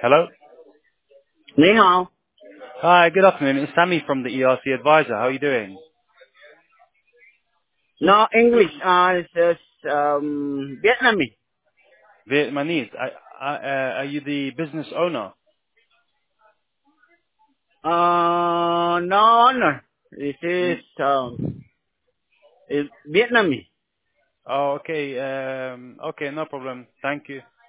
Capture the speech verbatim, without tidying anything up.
Hello? Ni hao. Hi, good afternoon. It's Sammy from the E R C Advisor. How are you doing? No English. Uh, it's just, um, Vietnamese. Vietnamese. I, I, uh, are you the business owner? Uh, no, no. This is, Mm. um, it's Vietnamese. Oh, okay. Um, okay, no problem. Thank you.